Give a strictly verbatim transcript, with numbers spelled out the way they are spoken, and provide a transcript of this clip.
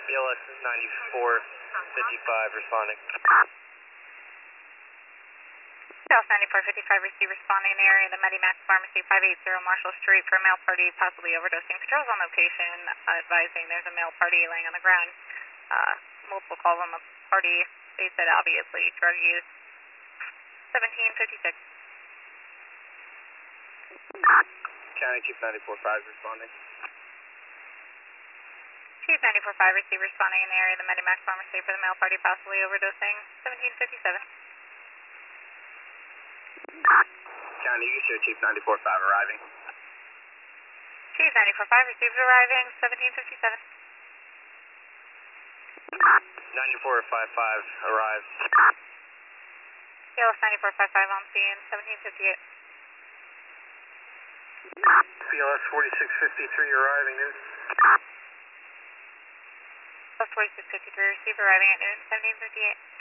B L S ninety-four fifty-five responding. B L S ninety-four fifty-five, receive responding in the area of the Medimax Pharmacy, five eighty Marshall Street for a male party possibly overdosing. Controls on location, uh, advising there's a male party laying on the ground. Uh, multiple calls on the party. They said obviously drug use. seventeen fifty-six. County Chief ninety-four five responding. Chief ninety-four five, receive responding in the area of the Medimax Pharmacy for the male party possibly overdosing. seventeen fifty-seven. County, you can show Chief ninety-four five arriving. Chief ninety-four five, received arriving. seventeen fifty-seven. ninety-four fifty-five arrived. B L S ninety-four fifty-five on scene. seventeen fifty-eight. B L S forty-six fifty-three arriving noon. B L S forty-six fifty-three, receive arriving at noon. seventeen fifty-eight.